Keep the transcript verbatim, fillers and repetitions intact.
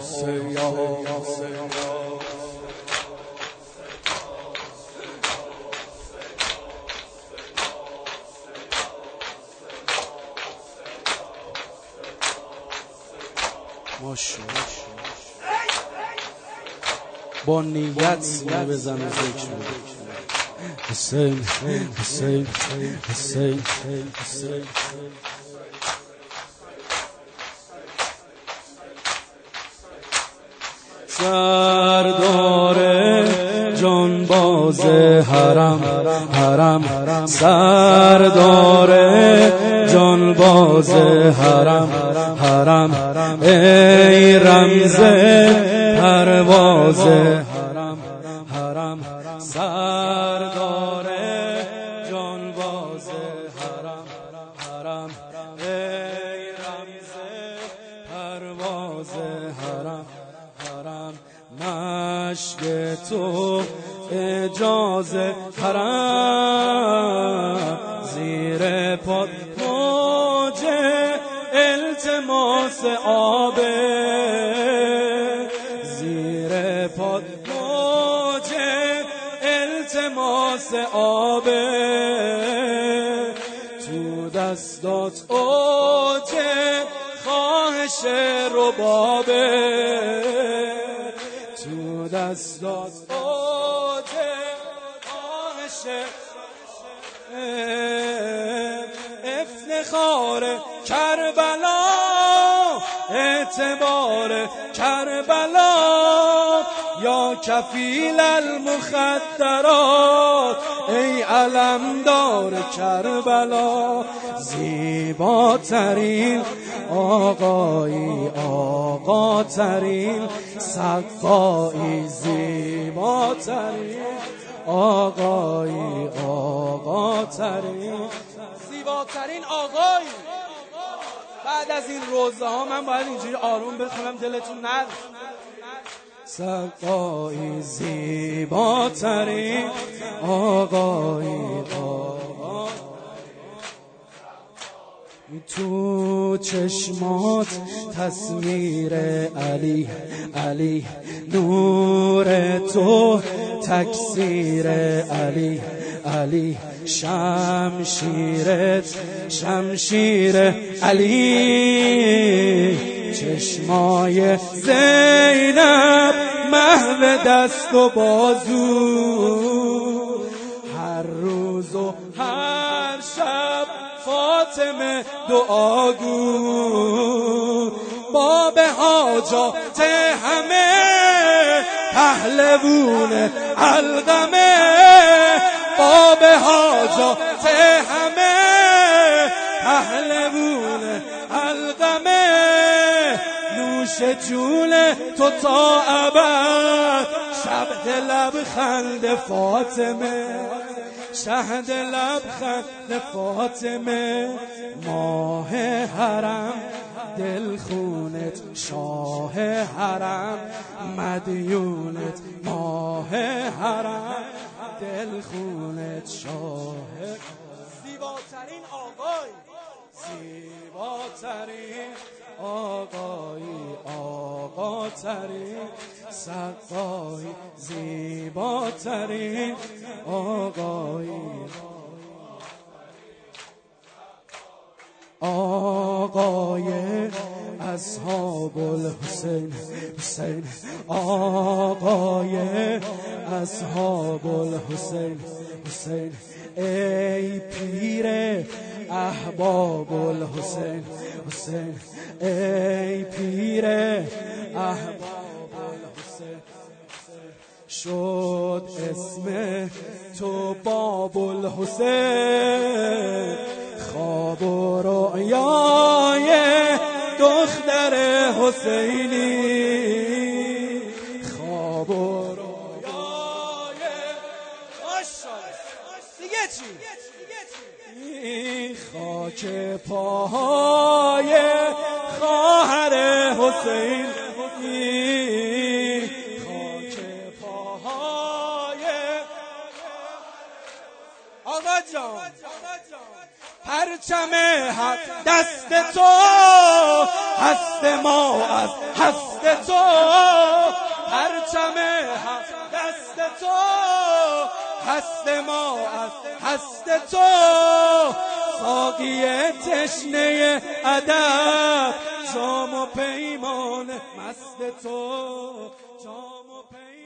حسین یا حسین ماشاءالله با نیت سینه بزن و ذکر حسین حسین حسین حسین حسین سردار جانباز حرم حرم سردار جانباز حرم حرم ای رمز پرواز حرم حرم سردار جانباز حرم حرم ای رمز پرواز حرم حرم مشک تو اجازه حرم زیر پاد موج التماس آبه زیر پاد موج التماس آبه تو دستات اوج خواهش ربابه تو دستات اوج خواهش افتخار کربلا اعتبار کربلا یا کفیل المخدرات ای علمدار کربلا زیباترین آقایی آقاترین صفایی زیباترین آقایی آقاترین زیباترین آقایی. بعد از این روزه ها من باید اینجوری آروم بخونم دلتون نرد. سقایی زیباترین آقایی آقا تو چشمات تصویر علی علی نور تو تکثیر علی علی شمشیرت شمشیر علی چشمای زینب محو دست و بازو هر روز و هر شب فاطمه دعاگو باب حاجات همه پهلوون علقمه باب حاجات همه پهلوون علقمه نوش جون تو تا ابد شهد لبخند فاطمه شهد لبخند فاطمه ماه حرم دلخونت شاه حرم مدیونت ماه حرم دلخونت شاه زیباترین آقای زیباترین آقایی آقاترین سقایی زیباترین آقایی آقای اصحاب الحسین حسین آقای اصحاب الحسین حسین ای پیر احباب الحسین حسین ای پیر احباب الحسین شد اسم تو باب الحسین خواب و رؤیای دختر حسینی خواب و رؤیای دیگه چی؟ خاک پاهای خواهر حسین خاک پاهای آقا جان پرچم حق دست تو هست دست ما از هست تو، پرچم دست تو، هست ما از هست تو، ساقی تشنه ادب، جام و پیمان مست تو، جام و پیمان